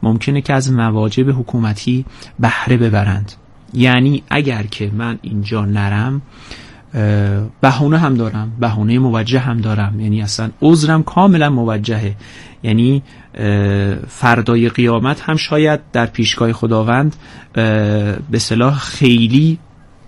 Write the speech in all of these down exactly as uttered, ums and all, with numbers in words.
ممکنه که از مواجب حکومتی بهره ببرند. یعنی اگر که من اینجا نرم بهونه هم دارم، بهونه موجه هم دارم، یعنی اصلا عذرم کاملا موجهه. یعنی فردای قیامت هم شاید در پیشگاه خداوند به اصطلاح خیلی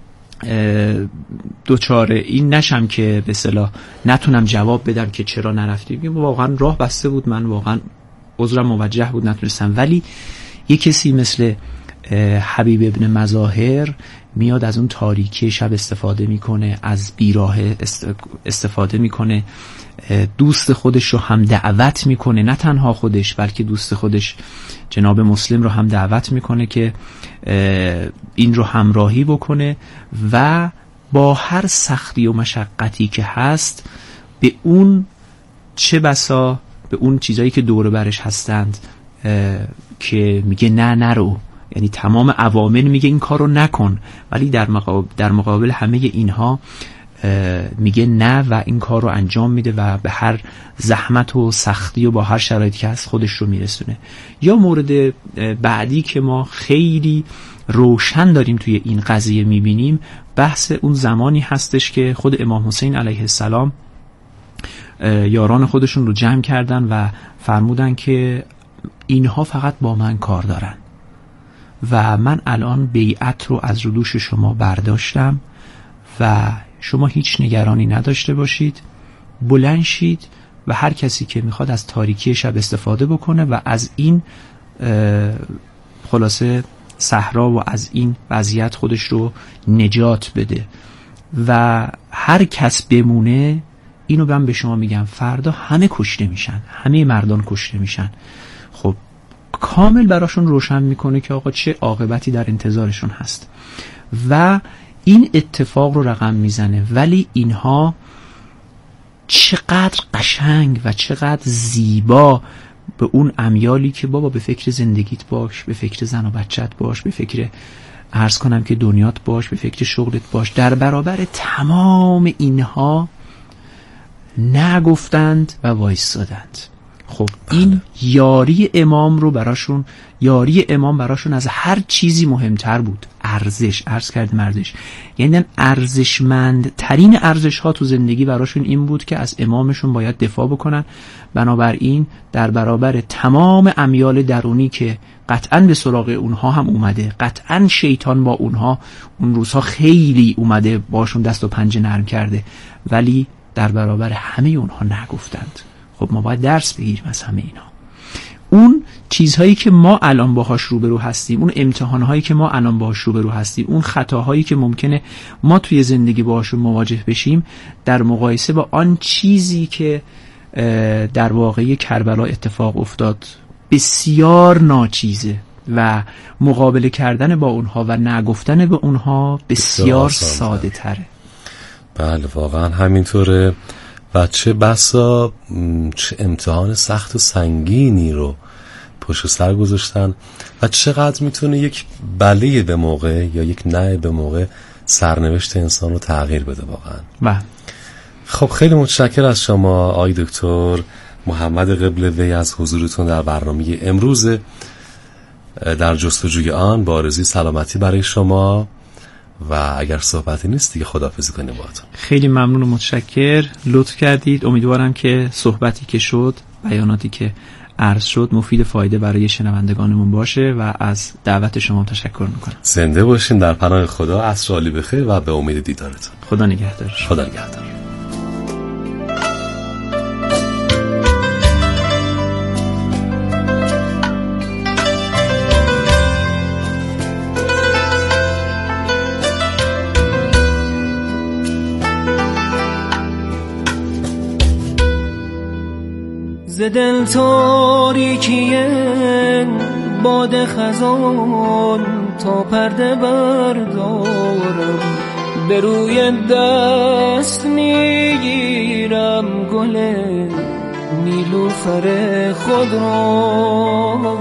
دوچاره این نشم که به اصطلاح نتونم جواب بدم که چرا نرفتی، واقعا راه بسته بود، من واقعا عذرم موجه بود نتونستم. ولی یه کسی مثل حبیب ابن مظاهر میاد از اون تاریکی شب استفاده میکنه، از بیراه استفاده میکنه، دوست خودش رو هم دعوت میکنه، نه تنها خودش بلکه دوست خودش جناب مسلم رو هم دعوت میکنه که این رو همراهی بکنه و با هر سختی و مشقتی که هست به اون چه بسا به اون چیزایی که دور برش هستند که میگه نه نرو، یعنی تمام عوامل میگه این کارو نکن، ولی در مقابل, در مقابل همه اینها میگه نه و این کار رو انجام میده و به هر زحمت و سختی و با هر شرایطی که هست خودش رو میرسونه. یا مورد بعدی که ما خیلی روشن داریم توی این قضیه میبینیم، بحث اون زمانی هستش که خود امام حسین علیه السلام یاران خودشون رو جمع کردن و فرمودن که اینها فقط با من کار دارن و من الان بیعت رو از رو دوش شما برداشتم و شما هیچ نگرانی نداشته باشید، بلند شید و هر کسی که میخواد از تاریکی شب استفاده بکنه و از این خلاصه صحرا و از این وضعیت خودش رو نجات بده و هر کس بمونه، اینو من به شما میگم فردا همه کشته میشن، همه مردان کشته میشن. خب کامل براشون روشن میکنه که آقا چه عاقبتی در انتظارشون هست و این اتفاق رو رقم میزنه. ولی اینها چقدر قشنگ و چقدر زیبا به اون امیالی که بابا به فکر زندگیت باش، به فکر زن و بچت باش، به فکر عرض کنم که دنیات باش، به فکر شغلت باش، در برابر تمام اینها نگفتند و وایستادند. خب این یاری امام رو براشون، یاری امام براشون از هر چیزی مهمتر بود. ارزش، عرض کردم ارزش، یعنی ارزشمند ترین ارزش ها تو زندگی براشون این بود که از امامشون باید دفاع بکنن. بنابراین در برابر تمام امیال درونی که قطعاً به سراغ اونها هم اومده، قطعاً شیطان با اونها اون روزها خیلی اومده باشون دست و پنجه نرم کرده، ولی در برابر همه اونها نگفتند. خب ما باید درس بگیریم از همه اینا. اون چیزهایی که ما الان باهاش روبرو هستیم، اون امتحانهایی که ما الان باهاش روبرو هستیم، اون خطاهایی که ممکنه ما توی زندگی باهاشون مواجه بشیم، در مقایسه با آن چیزی که در واقعی کربلا اتفاق افتاد بسیار ناچیزه و مقابله کردن با اونها و نگفتن به اونها بسیار ساده تره. بله واقعا همینطوره و چه بسا چه امتحان سخت و سنگینی رو پشت سر گذاشتن و چقدر میتونه یک بله به موقع یا یک نه به موقع سرنوشت انسان رو تغییر بده واقعا. بله. خب خیلی متشکر از شما آقای دکتر محمد قبله وی از حضورتون در برنامه امروز در جستجوی آن. با آرزوی سلامتی برای شما و اگر صحبتی نیست دیگه خداحافظی کنیم باهاتون. خیلی ممنون و متشکر، لطف کردید. امیدوارم که صحبتی که شد، بیاناتی که عرض شد مفید فایده برای شنوندگانمون باشه و از دعوت شما تشکر میکنم. زنده باشین در پناه خدا، عصر عالی بخیر و به امید دیدارتون. خدا نگهدار. خدا نگهدار. ز دل تاریکیه باد خزان تا پرده بردارم، به روی دست میگیرم گل نیلوفر خود را،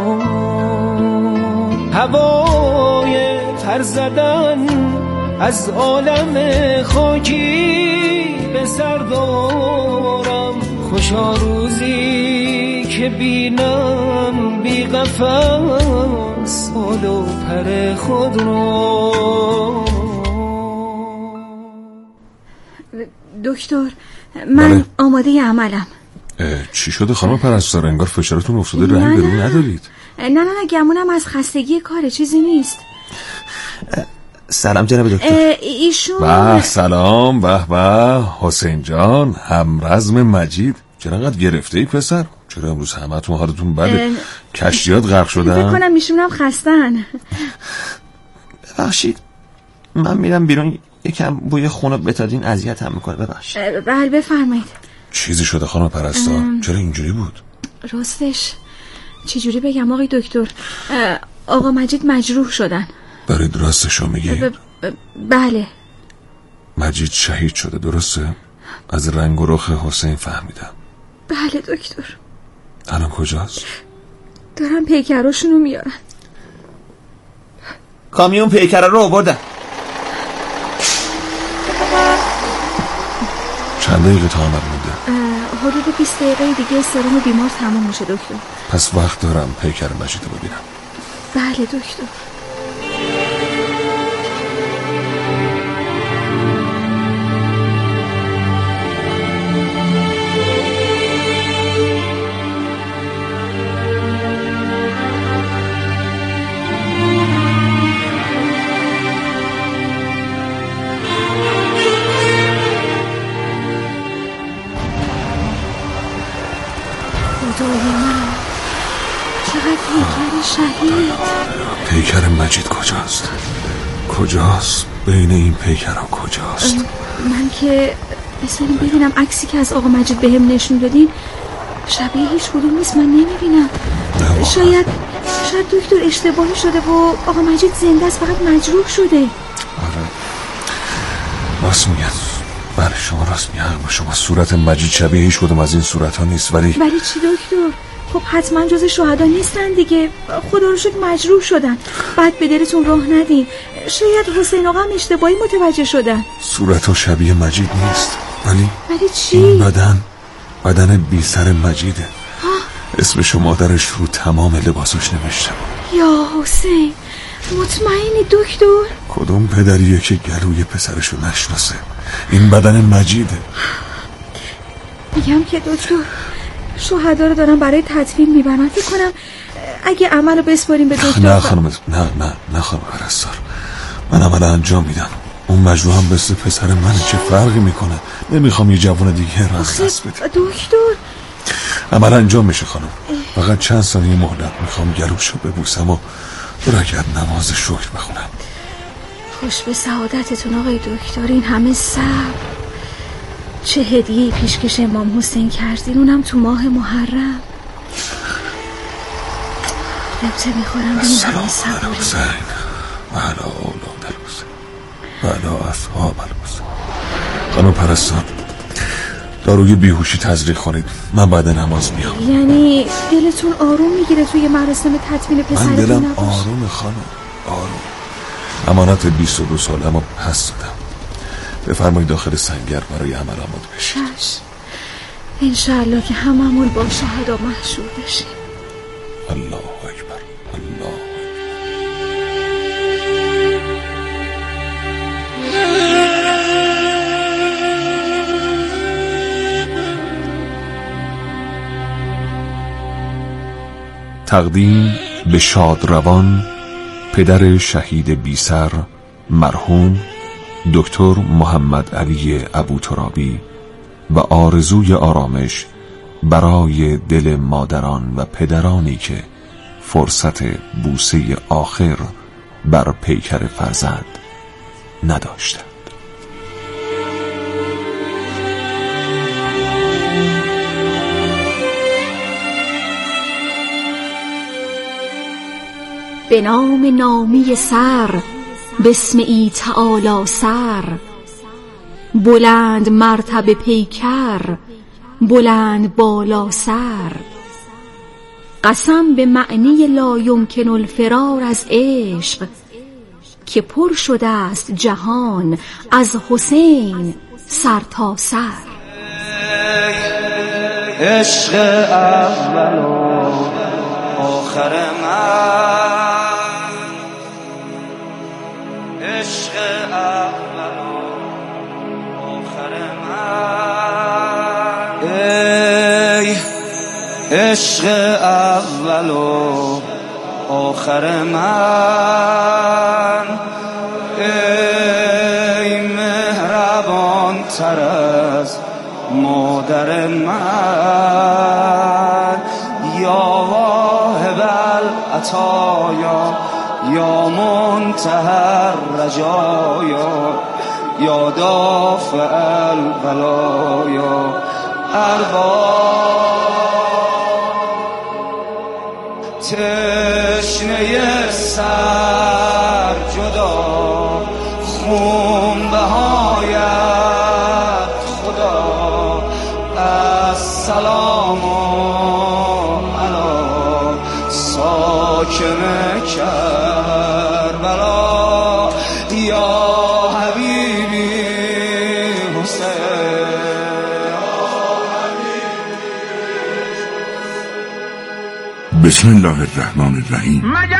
هوای تر زدن از عالم خاکی به سر دارم، خوشا روزی که بینم بی قفس بال و پر خود رو. دکتر من بله. آماده عملم. چی شده خانم پرستار؟ انگار فشارتون افتاده، رنگ برون ندارید. نه نه نه گمونم از خستگی کاره، چیزی نیست. سلام جناب دکتر. ایشون به سلام. به به حسین جان، همرزم مجید. چرا انقدر گرفته ای پسر؟ چرا امروز همتون حالتون بده؟ کشتیات غرق شدن؟ فکر کنم ایشونم خستن. ببخشید من میرم بیرون، یکم بوی خون بتادین اذیت هم میکنه. ببخشید. بله بفرمایید. چیزی شده خانم پرستار؟ چرا اینجوری بود؟ راستش چجوری بگم آقای دکتر، آقا مجید مجروح شدن. برید راستشو میگی؟ ب... ب... بله. مجید شهید شده درسته؟ از رنگ و رخ حسین فهمیدم. بله دکتر. الان کجاست؟ دارم پیکراشونو میارن. کامیون پیکره رو آوردن. چند دقیقه تا عمل مونده؟ حدود بیست دقیقه دیگه سرم بیمار تموم میشه دکتر. پس وقت دارم پیکر مجید رو ببینم. بله دکتر. شهید. پیکر مجید کجاست؟ کجاست؟ بین این پیکرها کجاست؟ من که بسنیم ببینم عکسی که از آقا مجید بهم نشون دادین شبیه هیچ کدوم نیست، من نمیبینم. شاید شاید دکتر اشتباهی شده و آقا مجید زنده است، فقط مجروح شده. آره راست میگن. بله شما راست میگن. شما صورت مجید شبیه هیچ کدوم از این صورت ها نیست. ولی ولی چی دکتر؟ خب حتما جز شهدا نیستن دیگه. خدا رو شکر مجروح شدن. بعد به دلتون راه ندین. شاید حسین آقا هم اشتباهی متوجه شدن. صورت ها شبیه مجید نیست. ولی ولی چی؟ این بدن بدن بی سر مجیده. اسمش و مادرش رو تمام لباسش نوشته. یا حسین مطمئنی دکتر؟ کدوم پدریه که گلوی پسرشو نشناسه؟ این بدن مجیده. میگم که دکتر شهدا رو دارم برای تدفین میبرن. فکر کنم اگه عملو بسپاریم به دکتر. نه خانم نه نه نه خانم پرستار، من عمل انجام میدم. اون مجروح هم مثل پسر منه، چه فرقی میکنه؟ نمیخوام یه جوان دیگه رو از دست بده. دکتر عمل انجام میشه خانم، فقط چند ثانیه مهلت میخوام گلوشو ببوسم و رکعت نماز شکر بخونم. خوش به سعادتتون آقای دکتر. این همه صبر، چه هدیه پیشکش امام حسین کردین، اونم تو ماه محرم. ربطه میخورم به این همه صبر. سلام علی حسین و علی اولاد الحسین و علی اصحاب الحسین. خانم پرستار داروی بیهوشی تزریق کنید، من بعد نماز میام. یعنی دلتون آروم میگیره توی مراسم تدفین پسرتون؟ من دلم آروم خانم، آروم. امانت بیست و دو سالمو پس دادم. بفرمایید داخل سنگر برای عمل آماده بشید. چشم. انشاءالله که هممون با شهدا محشور بشیم. الله اکبر الله تقدیم به شادروان پدر شهید بیسر مرحوم دکتر محمد علی ابوترابی و آرزوی آرامش برای دل مادران و پدرانی که فرصت بوسه آخر بر پیکر فرزند نداشتند. به نام نامی سر، بسم ای تعالی سر، بلند مرتبه پیکر، بلند بالا سر. قسم به معنی لا یمکن الفرار از عشق، که پر شده است جهان از حسین سر تا سر. عشق اول و آخر من، عشق اول و آخر من، ای عشق اول و آخر من، ای مهربان تر از مادر من، یا واهب العطایا یا منتهی الرجایا یا دافع البلایا، ارباب تشنه سر جدا، خون بهایت خدا، السلام علی ساکن کربلا، یا حبیبی حسین. بسم الله الرحمن الرحیم.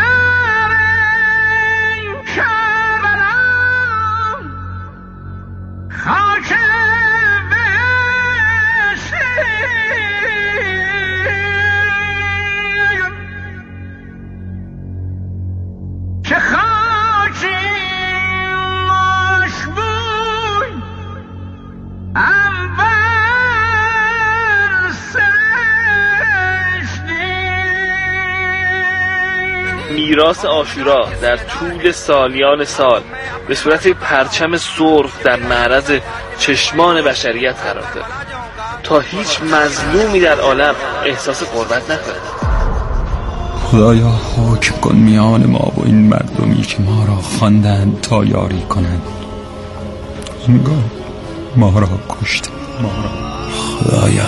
میراث عاشورا در طول سالیان سال به صورت پرچم سرخ در معرض چشمان بشریت قرار دارد تا هیچ مظلومی در عالم احساس غربت نکند. خدایا حکم کن میان ما و این مردمی که ما را خواندند تا یاری کنند، انگار ما را کشت. ما را خدایا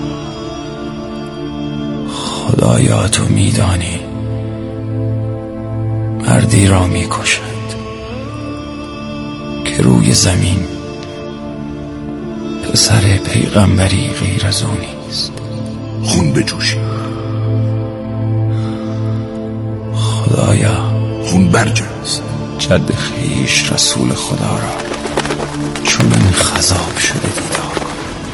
خدایا تو میدانی مردی را میکشند که روی زمین پسر پیغمبری غیر از او نیست. خون بجوشی خدایا، خون برجست. جد خیش رسول خدا را چون این خضاب شده دیدار کن.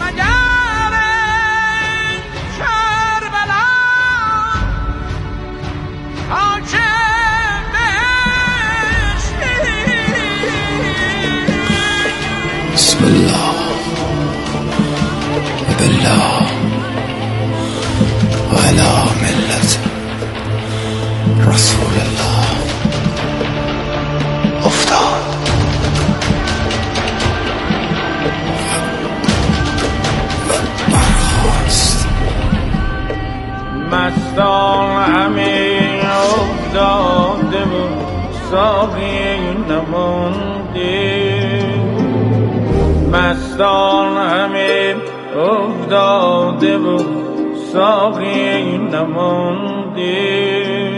بسم الله و بالله و علی ملت رسول الله افتاد. برخواست مستان همه افتاده و ساقی نمانده، مستان همه افتاده و ساقی نمانده،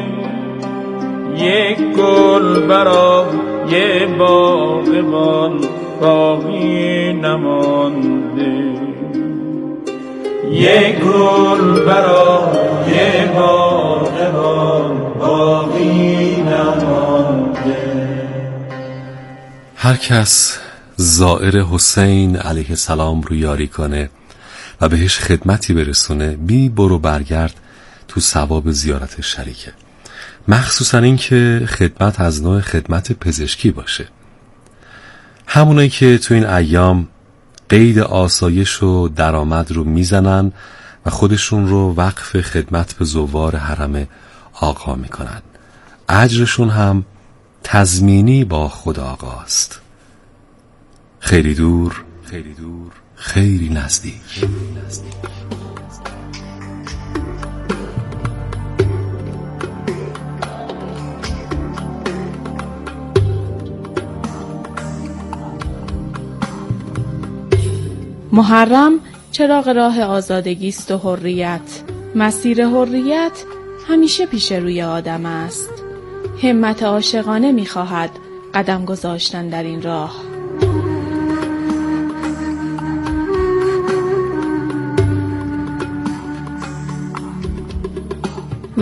یک گل برا یه باغبان باقی نمانده، یک گل برا یه باغبان باقی نمانده. هر کس زائر حسین علیه السلام رو یاری کنه و بهش خدمتی برسونه، بی برو برگرد تو ثواب زیارت شریکه. مخصوصا این که خدمت از نوع خدمت پزشکی باشه. همونایی که تو این ایام قید آسایش و درآمد رو میزنن و خودشون رو وقف خدمت به زوار حرم آقا میکنن، اجرشون هم تضمینی با خدا آقاست. خیلی دور، خیلی دور، خیلی نزدیک, خیلی نزدیک. محرم چراغ راه آزادگی است و حریت. مسیر حریت همیشه پیش روی آدم است. همت عاشقانه می‌خواهد قدم گذاشتن در این راه.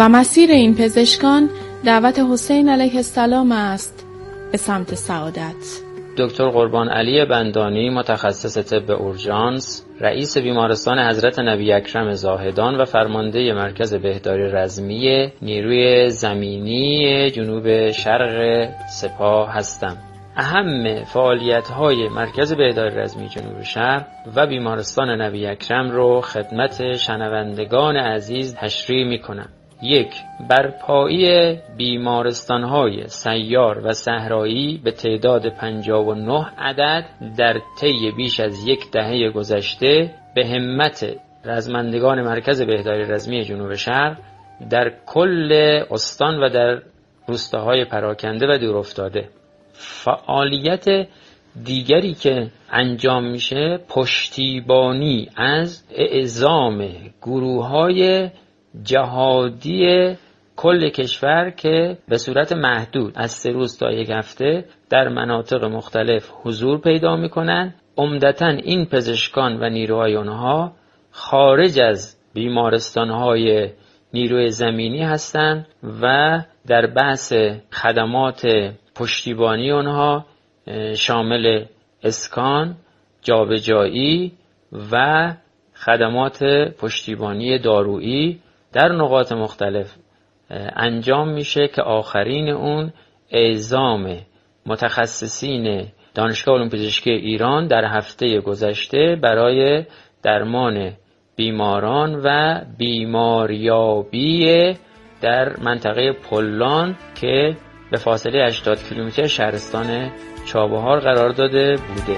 و مسیر این پزشکان دعوت حسین علیه السلام است به سمت سعادت. دکتر قربان علی بندانی، متخصص طب اورژانس، رئیس بیمارستان حضرت نبی اکرم زاهدان و فرمانده مرکز بهداری رزمی نیروی زمینی جنوب شرق سپاه هستم. اهم فعالیت‌های مرکز بهداری رزمی جنوب شرق و بیمارستان نبی اکرم رو خدمت شنوندگان عزیز تشریح می‌کنم. یک، برپایی بیمارستان‌های سیار و صحرایی به تعداد پنجاه و نه عدد در طی بیش از یک دهه گذشته به همت رزمندگان مرکز بهداری رزمی جنوب شرق در کل استان و در روستاهای پراکنده و دورافتاده. فعالیت دیگری که انجام میشه پشتیبانی از اعزام گروه‌های جهادی کل کشور که به صورت محدود از سه روز تا یک هفته در مناطق مختلف حضور پیدا میکنن. عمدتاً این پزشکان و نیروهای اونها خارج از بیمارستانهای نیروی زمینی هستند و در بحث خدمات پشتیبانی اونها شامل اسکان، جابجایی و خدمات پشتیبانی دارویی در نقاط مختلف انجام میشه که آخرین اون اعزام متخصصین دانشگاه علوم پزشکی ایران در هفته گذشته برای درمان بیماران و بیماریابی در منطقه پلان که به فاصله هشتاد کیلومتر شهرستان چابهار قرار داده بوده.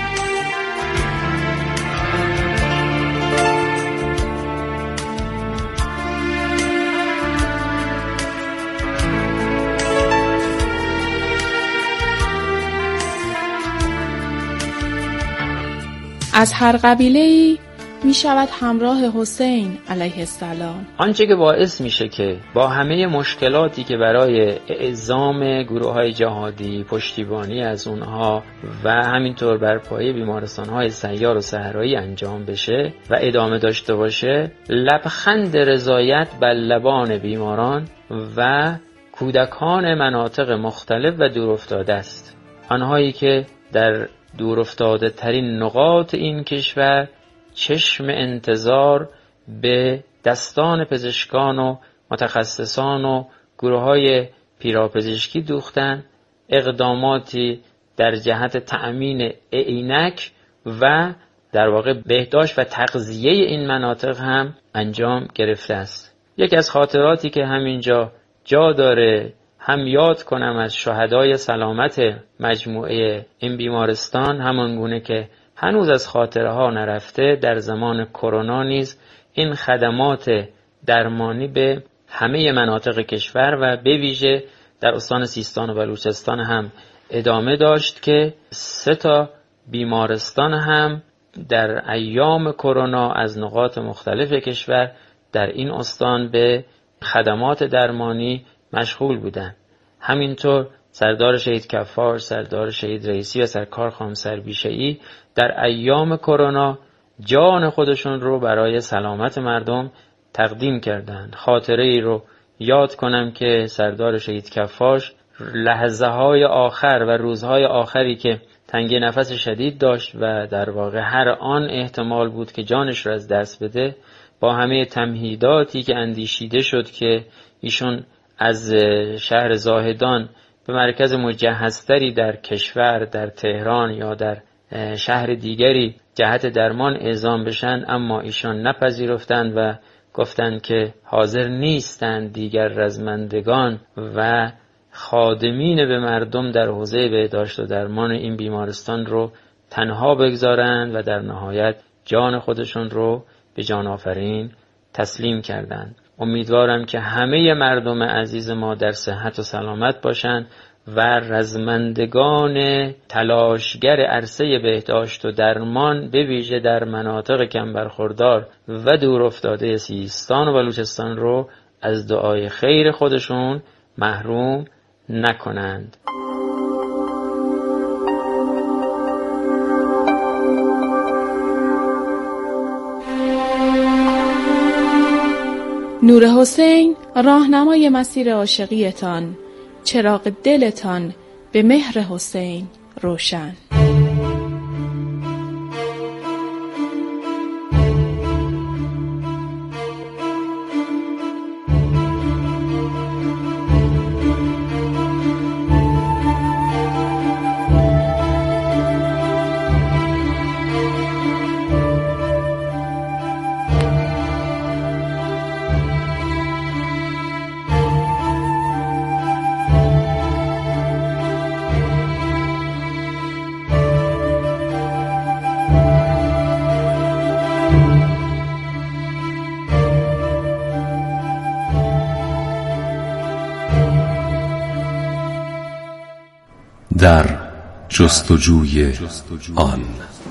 از هر قبیله‌ای می شود همراه حسین علیه السلام. آنچه که باعث میشه که با همه مشکلاتی که برای اعزام گروه‌های جهادی، پشتیبانی از اونها و همینطور برپایی بیمارستان‌های سیار و صحرایی انجام بشه و ادامه داشته باشه، لبخند رضایت بر لبان بیماران و کودکان مناطق مختلف و دورافتاده است. آنهایی که در دورافتاده ترین نقاط این کشور چشم انتظار به دستان پزشکان و متخصصان و گروه‌های پیراپزشکی دوختن، اقداماتی در جهت تأمین عینک و در واقع بهداشت و تغذیه این مناطق هم انجام گرفته است. یکی از خاطراتی که همینجا جا داره هم یاد کنم از شهدای سلامت مجموعه این بیمارستان، همان گونه که هنوز از خاطره ها نرفته، در زمان کرونا نیز این خدمات درمانی به همه مناطق کشور و به ویژه در استان سیستان و بلوچستان هم ادامه داشت که سه تا بیمارستان هم در ایام کرونا از نقاط مختلف کشور در این استان به خدمات درمانی مشغول بودند. همینطور سردار شهید کفار، سردار شهید رئیسی و سرکار خانم سربیشه‌ای در ایام کرونا جان خودشون رو برای سلامت مردم تقدیم کردند. خاطره ای رو یاد کنم که سردار شهید کفار لحظه های آخر و روزهای آخری که تنگی نفس شدید داشت و در واقع هر آن احتمال بود که جانش رو از دست بده، با همه تمهیداتی که اندیشیده شد که ایشون از شهر زاهدان به مرکز مجهزتری در کشور، در تهران یا در شهر دیگری جهت درمان اعزام بشن، اما ایشان نپذیرفتند و گفتند که حاضر نیستند دیگر رزمندگان و خادمین به مردم در حوزه بهداشت و درمان این بیمارستان رو تنها بگذارند و در نهایت جان خودشون رو به جان آفرین تسلیم کردند. امیدوارم که همه مردم عزیز ما در صحت و سلامت باشند و رزمندگان تلاشگر عرصه بهداشت و درمان به ویژه در مناطق کم برخوردار و دور افتاده سیستان و بلوچستان رو از دعای خیر خودشون محروم نکنند. نور حسین راهنمای مسیر عاشقیتان، چراغ دلتان به مهر حسین روشن. در جستجوی آن.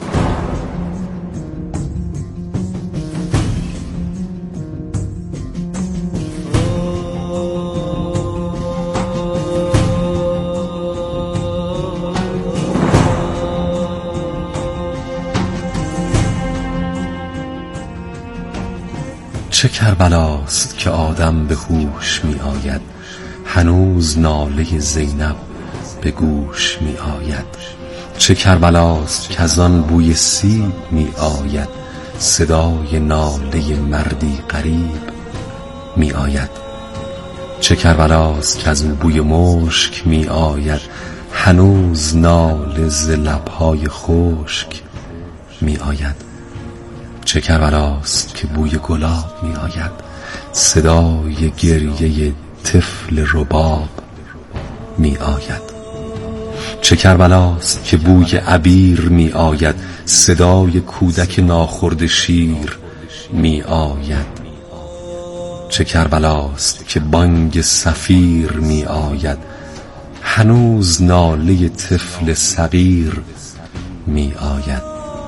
چه کربلاست که آدم به هوش می آید، هنوز ناله زینب به گوش می آید. چه کربلاست که از آن بوی سیب می آید، صدای ناله مردی غریب می آید. چه کربلاست که از اون بوی مشک می آید، هنوز ناله ز لبهای خشک می آید. چه کربلاست که بوی گلاب می آید، صدای گریه طفل رباب می آید. چه کربلاست که بوی عبیر می آید، صدای کودک ناخورده شیر می آید. چه کربلاست که بانگ صفیر می آید، هنوز ناله طفل صغیر می آید.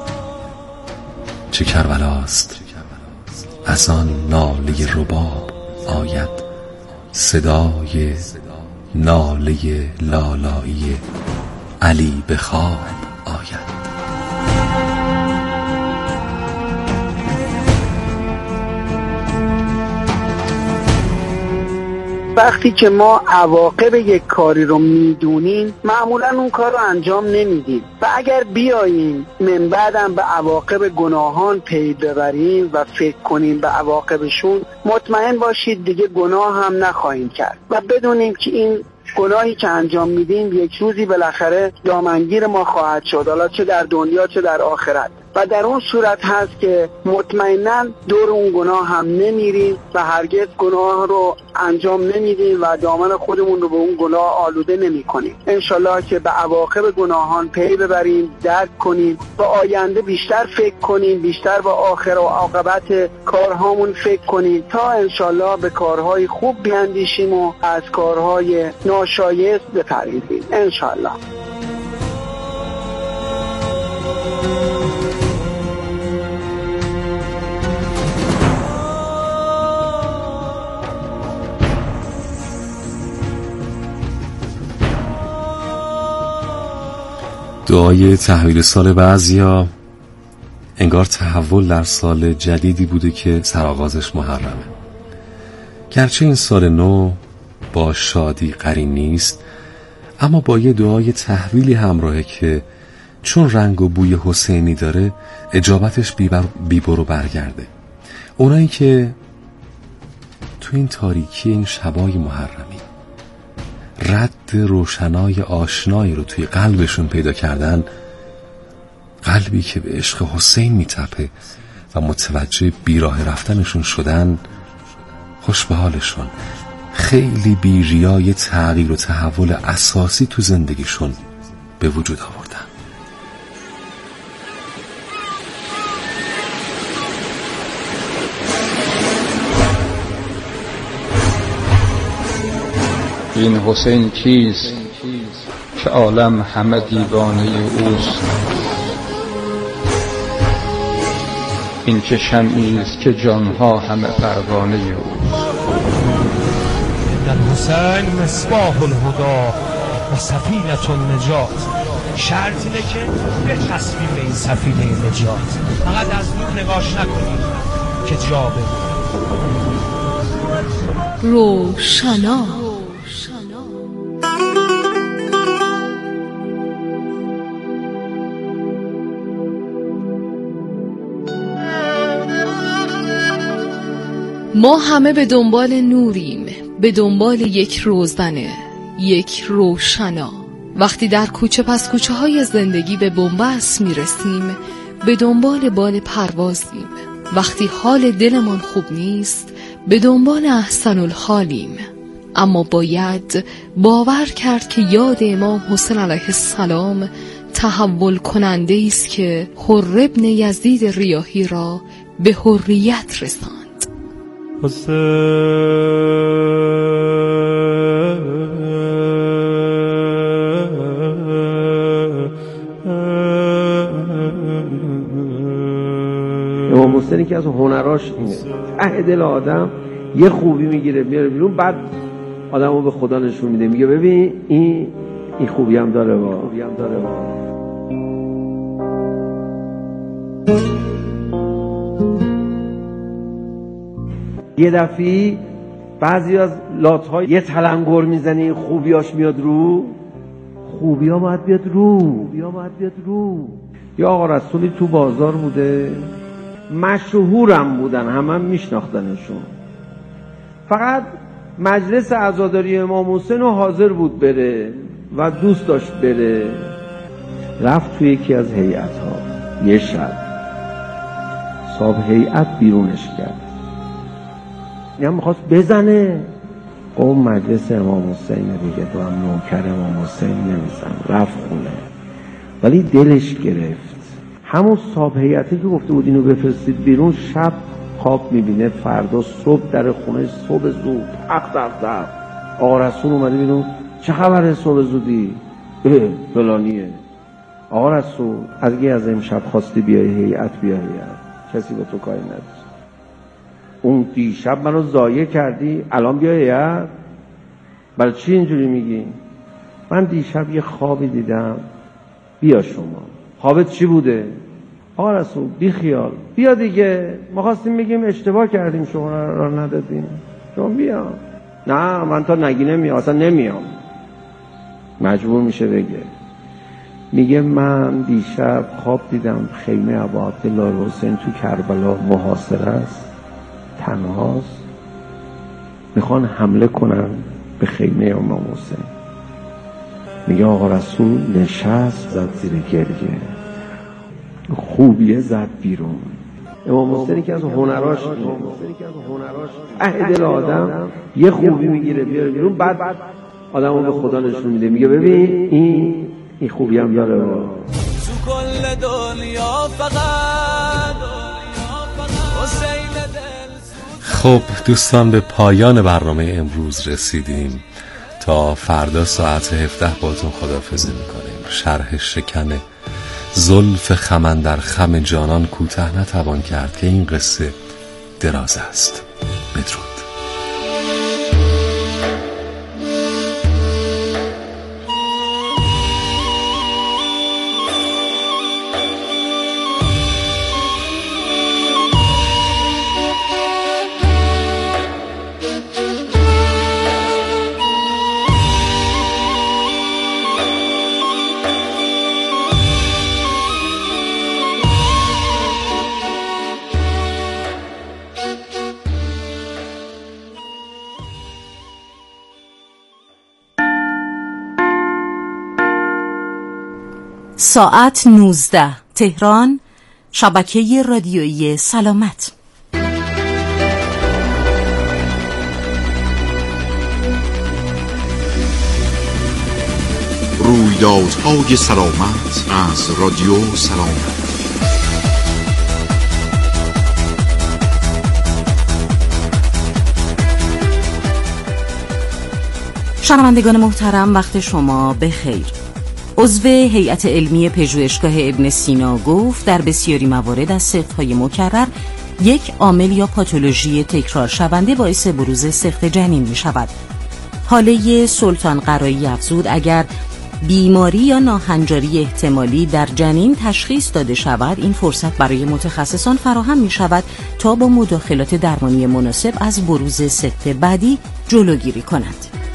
چه کربلاست از آن ناله رباب آید، صدای ناله لالایی علی به خواب آید. وقتی که ما عواقب یک کاری رو میدونیم معمولا اون کار رو انجام نمیدیم و اگر بیاییم من بعدم به عواقب گناهان پی ببریم و فکر کنیم به عواقبشون، مطمئن باشید دیگه گناه هم نخواهیم کرد و بدونیم که این گناهی که انجام میدیم یک روزی بالاخره دامنگیر ما خواهد شد، حالا چه در دنیا چه در آخرت، و در اون صورت هست که مطمئناً دور اون گناه هم نمیریم و هرگز گناه رو انجام نمیدیم و دامن خودمون رو به اون گناه آلوده نمی کنیم. انشالله که به عواقب گناهان پی ببریم، درک کنیم، به آینده بیشتر فکر کنیم، بیشتر به آخر و عاقبت کارهامون فکر کنیم تا انشالله به کارهای خوب بیاندیشیم و از کارهای ناشایست بپرهیزیم انشالله. دعای تحویل سال بعضیا انگار تحول در سال جدیدی بوده که سرآغازش محرمه. گرچه این سال نو با شادی قرین نیست، اما با یه دعای تحویلی همراهه که چون رنگ و بوی حسینی داره اجابتش بیبرو برگرده. اونایی که تو این تاریکی این شبای محرمی رد روشنای آشنایی رو توی قلبشون پیدا کردن، قلبی که به عشق حسین میتپه و متوجه بیراه رفتنشون شدن، خوش به حالشون. خیلی بی ریای تغییر و تحول اساسی تو زندگیشون به وجود آوردن. این حسین کیست که عالم همه دیوانه اوست؟ این که شمعیست که جانها همه پروانه اوست. در حسین مصباح الهدا و سفینة النجات. شرط اینه که بچسبیم به این سفینه نجات، فقط از دور نگاش نکنیم که جا بمونه. روشنا. ما همه به دنبال نوریم، به دنبال یک روزنه، یک روشنا. وقتی در کوچه پس کوچه های زندگی به بنبست میرسیم، به دنبال بال پروازیم. وقتی حال دلمان خوب نیست، به دنبال احسن الحالیم. اما باید باور کرد که یاد امام حسین علیه السلام تحول کننده است که حر ابن یزید ریاحی را به حریت رساند. امام حسینی که از هنراش اینه، ته دل آدم یه خوبی میگیره میاره بیرون، بعد آدم رو به خدا نشون میده، میگه ببین این این خوبی هم داره با خوبی هم داره با یه دفعی بعضی از لات‌ها یه تلنگر میزنی، خوبیاش میاد رو، خوبی ها باید بیاد رو، خوبی ها باید بیاد رو. یا آقا رسولی تو بازار بوده، مشهورم بودن، همه هم میشناختنشون، فقط مجلس عزاداری امام حسین رو حاضر بود بره و دوست داشت بره. رفت توی یکی از هیئت ها، یه شب صاحب هیئت بیرونش کرد، یا میخواست بزنه، اون مجلس امام حسین دیگه، تو هم نوکر امام حسین نمیزن. رفت خونه، ولی دلش گرفت. همون صاحب هیئتی که گفته بود اینو بفرستید بیرون، شب خواب میبینه فردا صبح در خونه، صبح زود حق در در آقا رسول اومده بیرون. چه خبره صبح زودی؟ اه فلانیه. آقا رسول اگه از امشب خواستی بیای هیئت، بیا هیئت، کسی به تو کاری نداره. اون دیشب منو ضایع کردی، الان بیا هیئت. برای چی اینجوری میگی؟ من دیشب یه خوابی دیدم، بیا شما. خوابت چی بوده؟ آقا رسول بی خیال، بیا دیگه، ما خواستیم بگیم اشتباه کردیم، شما را ندادیم، شما بیا. نه من تا نگی نمیام، اصلا نمیام. مجبور میشه بگه، میگه من دیشب خواب دیدم خیمه ابا عبدالله حسین تو کربلا محاصره است، تنهاست، میخوان حمله کنن به خیمه امام حسین. میگه آقا رسول نشست، زد زیر گریه، خوبیه زد بیرون. امام حسینی که از هنراش ته دل آدم یه خوبی میگیره بیاره بیرون، بعد آدم رو به خدا نشون میده، میگه ببین این این خوبی هم داره با تو کل دنیا فقط حسین. خب دوستان، به پایان برنامه امروز رسیدیم. تا فردا ساعت هفده باتون خداحافظی میکنیم. شرح شکن زلف خمن در خم جانان کوتاه نتوان کرد که این قصه دراز است. بدرود. ساعت نوزده تهران، شبکه رادیویی سلامت. رویدادهای سلامت از رادیو سلامت. شنوندگان محترم، وقت شما بخیر. عضو هیئت علمی پژوهشگاه ابن سینا گفت در بسیاری موارد از سقط‌های مکرر یک عامل یا پاتولوژی تکرار شونده باعث بروز سقط جنین می شود. حاله سلطان قرایی افزود اگر بیماری یا ناهنجاری احتمالی در جنین تشخیص داده شود، این فرصت برای متخصصان فراهم می شود تا با مداخلات درمانی مناسب از بروز سقط بعدی جلوگیری کنند.